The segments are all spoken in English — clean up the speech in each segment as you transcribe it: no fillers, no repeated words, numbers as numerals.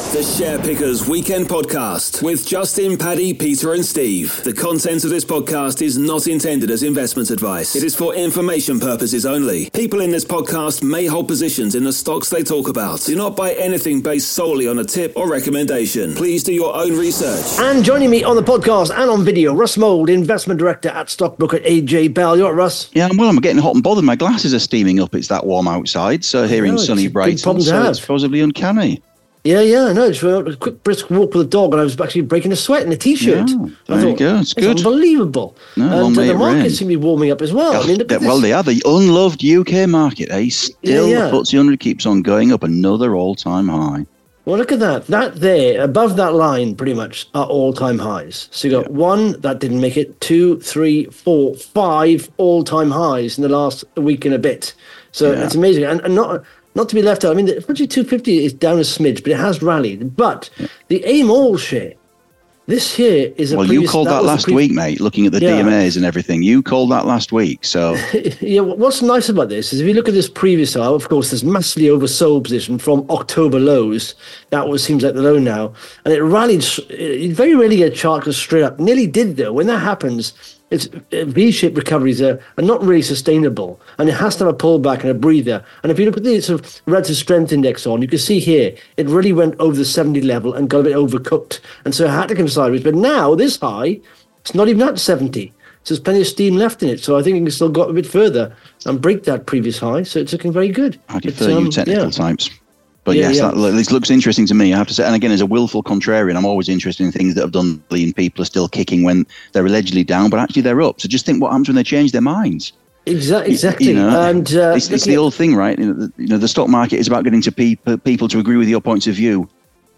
The Share Pickers Weekend Podcast with Justin, Paddy, Peter and Steve. The content of this podcast is not intended as investment advice. It is for information purposes only. People in this podcast may hold positions in the stocks they talk about. Do not buy anything based solely on a tip or recommendation. Please do your own research. And joining me on the podcast and on video, Russ Mould, Investment Director at Stockbroker AJ Bell. You all right, Russ? Yeah, well, I'm getting hot and bothered. My glasses are steaming up. It's that warm outside. So here in sunny Brighton, so it's possibly uncanny. Yeah, no, it's a quick brisk walk with the dog, and I was actually breaking a sweat in a t-shirt. Yeah, there you go. It's good. Unbelievable. No, and the market seems to be warming up as well. Oh, I mean, they are. The unloved UK market, Still, the FTSE 100 keeps on going up another all-time high. Well, look at that. That there, above that line, pretty much, are all-time highs. So you got one, that didn't make it, 2, 3, 4, 5 all-time highs in the last week and a bit. So it's amazing. And not to be left out. I mean, the FTSE 250 is down a smidge, but it has rallied. But the AIM All share, this here is a well, previous... you called that last week, mate, looking at the DMAs and everything. You called that last week, so... Yeah, what's nice about this is if you look at this previous high, of course, there's massively oversold position from October lows. That seems like the low now. And it rallied... You very rarely get a chart go straight up. Nearly did, though. When that happens... It's V-shaped recoveries are not really sustainable, and it has to have a pullback and a breather. And if you look at the sort of relative strength index on, you can see here it really went over the 70 level and got a bit overcooked, and so it had to come sideways. But now this high, it's not even at 70, so there's plenty of steam left in it. So I think it can still go a bit further and break that previous high. So it's looking very good. I defer you technical types. But this looks interesting to me, I have to say. And again, as a willful contrarian, I'm always interested in things that have done and people are still kicking when they're allegedly down, but actually they're up. So just think what happens when they change their minds. Exactly. You know, and it's the old thing, right? The stock market is about getting to people to agree with your points of view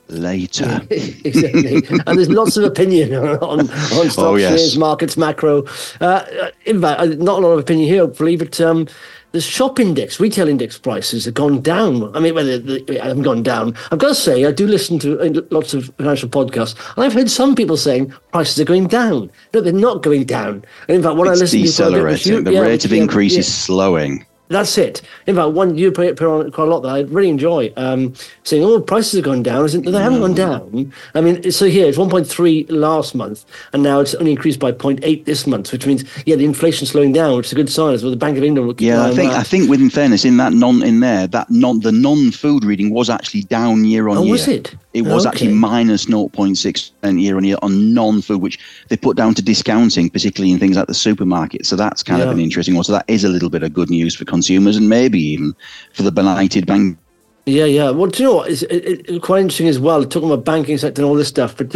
later. Exactly. And there's lots of opinion on stock shares, markets, macro. In fact, not a lot of opinion here, hopefully, but the shop index, retail index prices have gone down. I mean, they haven't gone down. I've got to say, I do listen to lots of financial podcasts, and I've heard some people saying prices are going down. No, they're not going down. And in fact, when I listen to decelerating. The rate of increase is slowing. That's it. In fact, one you put on quite a lot that I really enjoy, saying, prices have gone down. They haven't gone down. I mean, so here, it's 1.3 last month, and now it's only increased by 0.8 this month, which means, the inflation's slowing down, which is a good sign as well. The Bank of England will keep I think with, in fairness, in that the non-food reading was actually down year on year. Oh, was it? It was actually minus 0.6% year on year on non-food, which they put down to discounting, particularly in things like the supermarket. So that's kind of an interesting one. So that is a little bit of good news for consumers and maybe even for the benighted bank. Yeah. Well, do you know what? It's quite interesting as well, talking about banking sector and all this stuff, but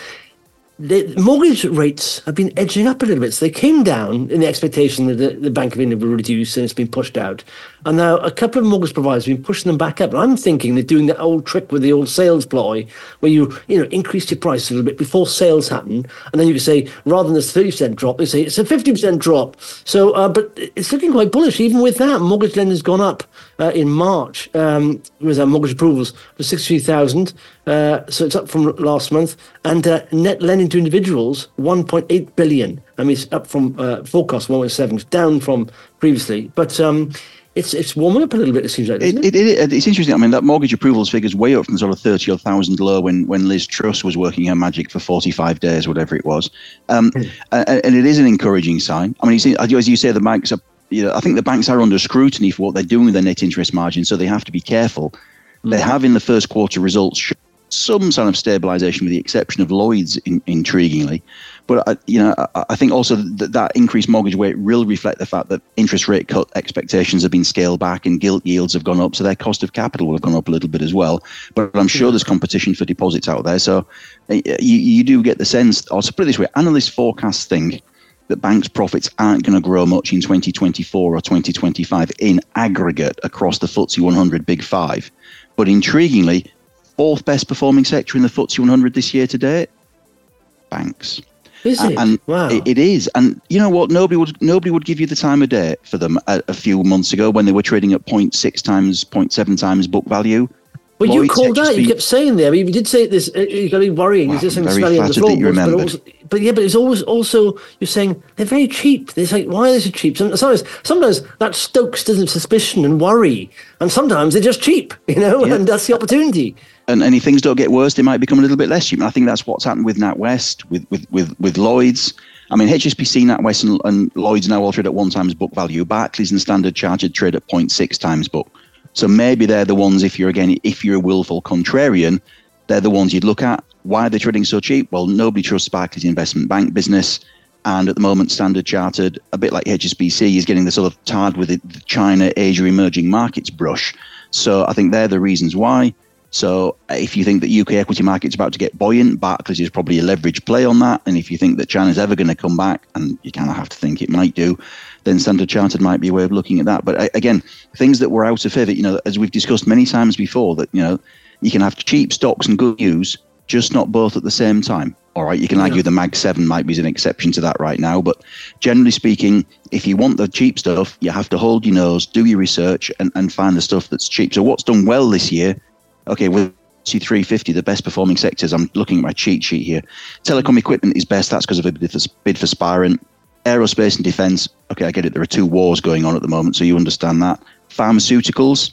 the mortgage rates have been edging up a little bit. So they came down in the expectation that the Bank of England will reduce, and it's been pushed out. And now a couple of mortgage providers have been pushing them back up. And I'm thinking they're doing that old trick with the old sales ploy, where you increase your price a little bit before sales happen, and then you can say, rather than this 30% drop, they say it's a 50% drop. So, but it's looking quite bullish. Even with that, mortgage lending's gone up in March with our mortgage approvals for 63,000. So it's up from last month, and net lending to individuals 1.8 billion. I mean, it's up from forecast 1.7, down from previously, but it's warming up a little bit. It seems like it's interesting. I mean, that mortgage approvals figure's way up from sort of 30,000 low when Liz Truss was working her magic for 45 days, whatever it was, and it is an encouraging sign. I mean, as you say, the banks are. I think the banks are under scrutiny for what they're doing with their net interest margin, so they have to be careful. They have in the first quarter results shown some sort of stabilization, with the exception of Lloyd's, intriguingly. But I think also that increased mortgage rate will reflect the fact that interest rate cut expectations have been scaled back and gilt yields have gone up, so their cost of capital will have gone up a little bit as well. But I'm sure there's competition for deposits out there, so you do get the sense. Or to put it this way, analysts forecast think that banks' profits aren't going to grow much in 2024 or 2025 in aggregate across the FTSE 100 Big Five. But intriguingly, fourth best performing sector in the FTSE 100 this year to date, banks. Is it? And wow. It is. And you know what? Nobody would give you the time of day for them a few months ago when they were trading at 0.6 times, 0.7 times book value. Well, you called that. You kept saying there. I mean, you did say this. You've got to be worrying. Wow, is this I'm very flattered that you remembered. But it's always also you're saying they're very cheap. It's like, why are they so cheap? Sometimes that stokes suspicion and worry, and sometimes they're just cheap, and that's the opportunity. And if things don't get worse, they might become a little bit less cheap. And I think that's what's happened with NatWest, with Lloyds. I mean, HSBC, NatWest, and Lloyds now all trade at 1 times book value. Barclays and Standard Chartered trade at 0.6 times book. So maybe they're the ones, if you're a willful contrarian, they're the ones you'd look at. Why are they trading so cheap? Well, nobody trusts Barclays investment bank business. And at the moment, Standard Chartered, a bit like HSBC, is getting the sort of tarred with the China, Asia, emerging markets brush. So I think they're the reasons why. So if you think that UK equity market's about to get buoyant, Barclays is probably a leverage play on that. And if you think that China's ever going to come back, and you kind of have to think it might do, then Standard Chartered might be a way of looking at that. But again, things that were out of favour, as we've discussed many times before, that, you can have cheap stocks and good news, just not both at the same time. All right, you can argue the Mag 7 might be an exception to that right now. But generally speaking, if you want the cheap stuff, you have to hold your nose, do your research, and find the stuff that's cheap. So what's done well this year? Okay, with C350, the best performing sectors, I'm looking at my cheat sheet here. Telecom equipment is best. That's because of a bid for Spirent. Aerospace and defence. Okay, I get it. There are 2 wars going on at the moment, so you understand that. Pharmaceuticals.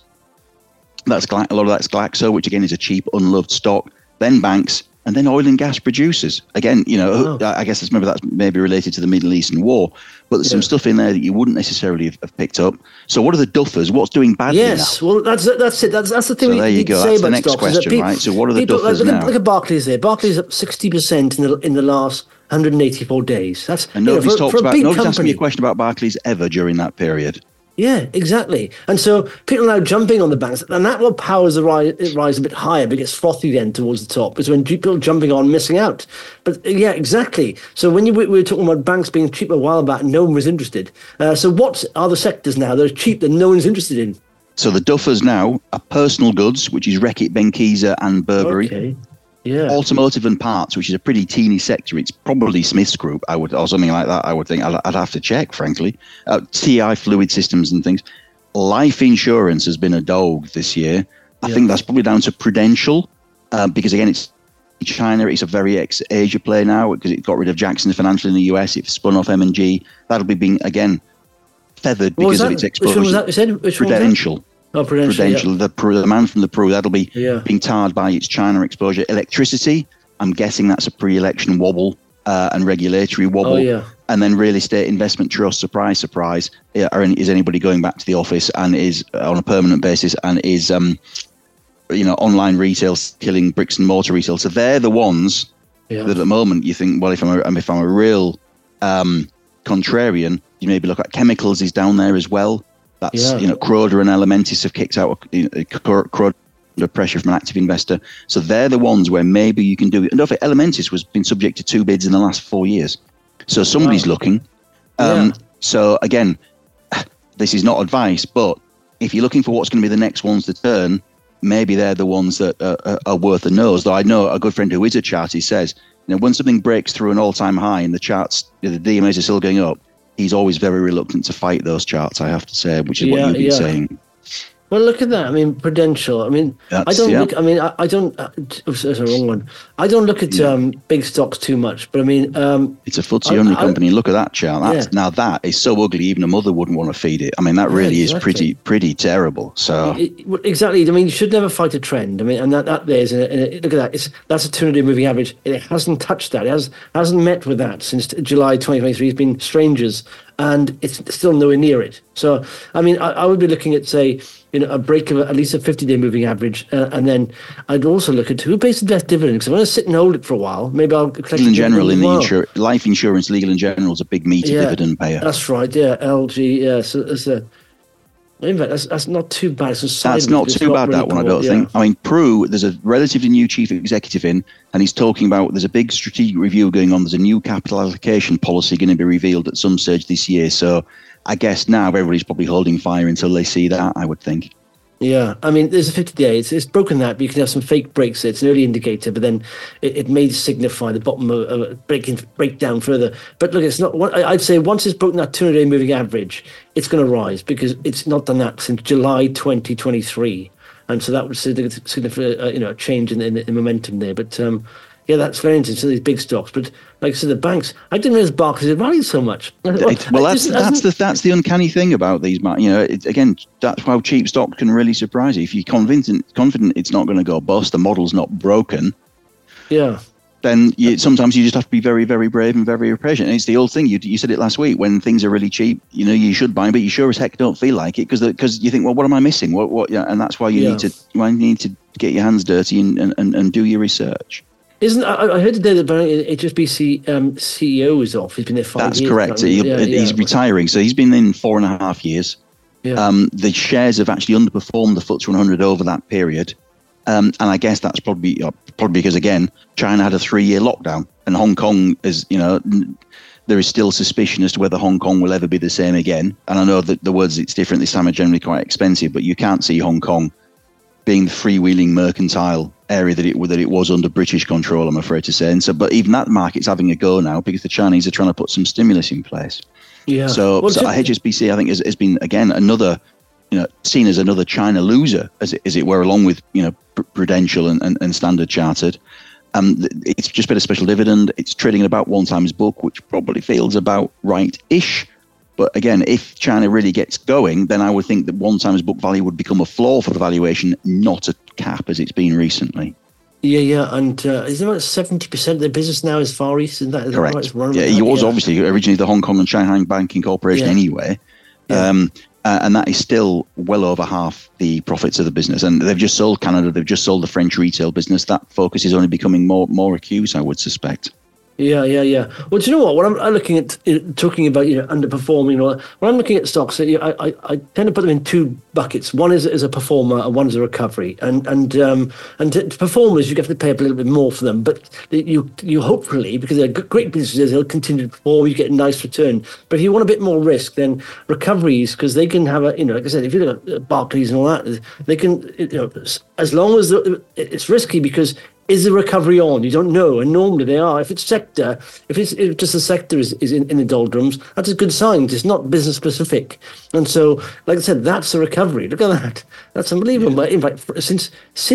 A lot of that's Glaxo, which again is a cheap, unloved stock. Then banks, and then oil and gas producers. Again, I guess that's maybe related to the Middle Eastern war, but there's some stuff in there that you wouldn't necessarily have picked up. So what are the duffers? What's doing badly now? Well, that's it. That's the thing. So there you go. That's the next question, right? So what are the duffers now? Look at Barclays there. Barclays up 60% in the last 184 days. That's and nobody's asked me a question about Barclays ever during that period. Yeah, exactly. And so people are now jumping on the banks, and that will powers the rise a bit higher, but it gets frothy then towards the top. Because when people jumping on, missing out. But yeah, exactly. So when we were talking about banks being cheap a while back, no one was interested. So what are the sectors now that are cheap that no one's interested in? So the duffers now are personal goods, which is Reckitt Benckiser and Burberry. Okay. Yeah. Automotive and parts, which is a pretty teeny sector. It's probably Smiths Group, or something like that. I would think. I'd have to check, frankly. TI Fluid Systems and things. Life insurance has been a dog this year. I think that's probably down to Prudential, because again, it's China. It's a very ex-Asia play now because it got rid of Jackson Financial in the US. It spun off M&G. That'll be being again feathered because of its exposure. Which one was that? You said? Which Prudential. One? Oh, Prudential. Yeah. The man from the Pru, that'll be being tarred by its China exposure. Electricity, I'm guessing that's a pre-election wobble and regulatory wobble. Oh, yeah. And then real estate investment trust, surprise, surprise. Is anybody going back to the office and is on a permanent basis and is, online retail killing bricks and mortar retail? So they're the ones that at the moment you think, well, if I'm a real contrarian, you maybe look at chemicals is down there as well. That's, Croda and Elementis have kicked out Croda under pressure from an active investor. So they're the ones where maybe you can do it. And Elementis has been subject to 2 bids in the last 4 years. So somebody's looking. So again, this is not advice, but if you're looking for what's going to be the next ones to turn, maybe they're the ones that are worth a nose. Though I know a good friend who is a chartist says, when something breaks through an all-time high and the charts, the DMAs are still going up, he's always very reluctant to fight those charts, I have to say, which is what you've been saying. Well, look at that. I mean, Prudential. I mean, I don't look. I mean, I don't. That's the wrong one. I don't look at big stocks too much. But I mean, it's a FTSE 100 company. Look at that chart. Now that is so ugly, even a mother wouldn't want to feed it. I mean, that really is pretty terrible. So exactly. I mean, you should never fight a trend. I mean, and that there's look at that. That's a 200-day moving average. It hasn't touched that. It hasn't met with that since July 2023. It's been strangers, and it's still nowhere near it. So I mean, I would be looking at, say, a break of at least a 50-day moving average, and then I'd also look at who pays the best dividend, because I'm going to sit and hold it for a while. Maybe I'll collect Legal & General in the life insurance. Legal & General is a big meaty dividend payer. That's right. Yeah, LG. Yeah, so in fact, that's not too bad. That's not too bad, that one, I don't think. I mean, Pru, there's a relatively new chief executive in, and he's talking about there's a big strategic review going on. There's a new capital allocation policy going to be revealed at some stage this year. So I guess now everybody's probably holding fire until they see that, I would think. Yeah, I mean, there's a 50-day. It's broken that, but you can have some fake breaks. It's an early indicator, but then it may signify the bottom of break down further. But look, it's not. I'd say once it's broken that 200-day moving average, it's going to rise, because it's not done that since July 2023, and so that would signify a change in the momentum there. But Yeah, that's very interesting, these big stocks. But like I said, the banks, I didn't realize Barclays had rallied so much. That's the uncanny thing about these. Again, that's how cheap stock can really surprise you. If you're confident it's not going to go bust, the model's not broken. Yeah. Then sometimes you just have to be very, very brave and very patient. And it's the old thing. You said it last week. When things are really cheap, you should buy, but you sure as heck don't feel like it because you think, well, what am I missing? What? Yeah, and that's why you need to get your hands dirty and do your research. I heard today that HSBC CEO is off. He's been there 5 years. That's correct. He's retiring, so he's been in 4.5 years. Yeah. The shares have actually underperformed the FTSE 100 over that period. And I guess that's probably because, again, China had a 3-year lockdown, and Hong Kong is, there is still suspicion as to whether Hong Kong will ever be the same again. And I know that the words it's different this time are generally quite expensive, but you can't see Hong Kong being the freewheeling mercantile area that it was under British control, I'm afraid to say. And so, but even that market's having a go now because the Chinese are trying to put some stimulus in place. Yeah. So HSBC, I think, has been, again, another, seen as another China loser, as it were, along with, Prudential and Standard Chartered. It's just paid a special dividend. It's trading at about 1 times book, which probably feels about right-ish. But again, if China really gets going, then I would think that 1 times book value would become a floor for the valuation, not a cap as it's been recently. Yeah, and isn't about 70% of their business now is Far East? Is that correct? Right? Yeah, he was obviously originally the Hong Kong and Shanghai Banking Corporation anyway. Yeah. And that is still well over half the profits of the business. And they've just sold Canada. They've just sold the French retail business. That focus is only becoming more acute, I would suspect. Yeah. Well, do you know what? When I'm looking at talking about underperforming, when I'm looking at stocks, I tend to put them in 2 buckets. One is a performer, and one is a recovery. And to performers, you have to pay up a little bit more for them. But you hopefully, because they're great businesses, they'll continue to perform. You get a nice return. But if you want a bit more risk, then recoveries, because they can have like I said, if you look at Barclays and all that, they can as long as it's risky because. Is the recovery on? You don't know, and normally they are. If it's just the sector is in the doldrums, that's a good sign. It's not business specific, and so, like I said, that's a recovery. Look at that. That's unbelievable. Yeah. In fact, since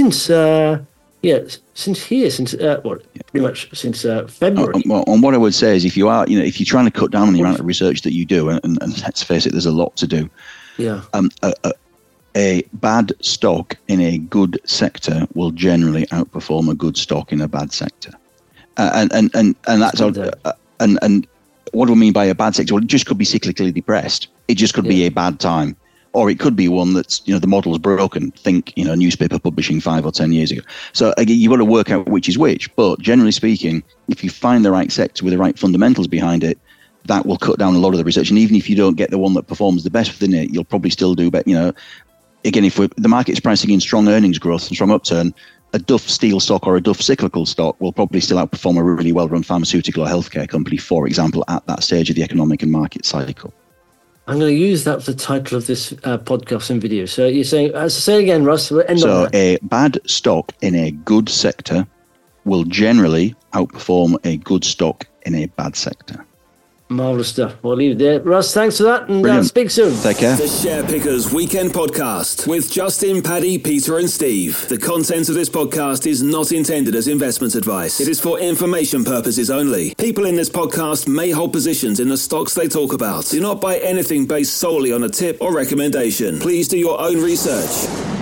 pretty much since February. And what I would say is, if you are, if you're trying to cut down on the amount of research that you do, and let's face it, there's a lot to do. Yeah. A bad stock in a good sector will generally outperform a good stock in a bad sector, and that's and what do we mean by a bad sector? Well, it just could be cyclically depressed. It just could be a bad time, or it could be one that's the model's broken. Think newspaper publishing 5 or 10 years ago. So again, you've got to work out which is which. But generally speaking, if you find the right sector with the right fundamentals behind it, that will cut down a lot of the research. And even if you don't get the one that performs the best within it, you'll probably still do better. Again, if the market's pricing in strong earnings growth and strong upturn, a Duff steel stock or a Duff cyclical stock will probably still outperform a really well-run pharmaceutical or healthcare company, for example, at that stage of the economic and market cycle. I'm going to use that for the title of this podcast and video. So you're saying, say again, Russ. A bad stock in a good sector will generally outperform a good stock in a bad sector. Marvellous stuff. We'll leave it there. Russ, thanks for that, and speak soon. Take care. The Share Pickers Weekend Podcast with Justin, Paddy, Peter and Steve. The content of this podcast is not intended as investment advice. It is for information purposes only. People in this podcast may hold positions in the stocks they talk about. Do not buy anything based solely on a tip or recommendation. Please do your own research.